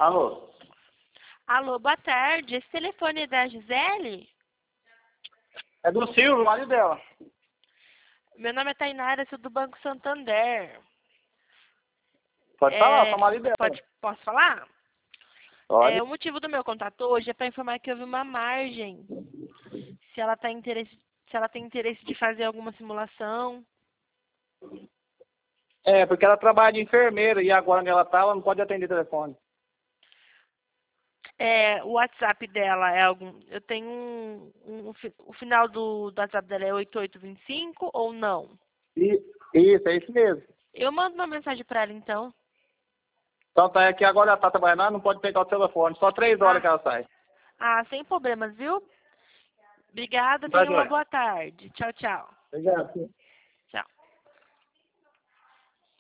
Alô? Alô, boa tarde. Esse telefone é da Gisele? É do Silvio, marido dela. Meu nome é Tainara, sou do Banco Santander. Pode falar, sou marido dela. Posso falar? Pode. O motivo do meu contato hoje é para informar que houve uma margem. Se ela tem interesse de fazer alguma simulação. É, porque ela trabalha de enfermeira e agora onde ela tá, ela não pode atender telefone. O WhatsApp dela é algum. Eu tenho o final do WhatsApp dela é 8825 ou não? Isso, é isso mesmo. Eu mando uma mensagem para ela então. Então tá, é que agora ela tá trabalhando, não pode pegar o telefone. Só 3 horas que ela sai. Sem problemas, viu? Obrigada, Tá, tenha uma joia. boa tarde. Tchau, tchau. Obrigado.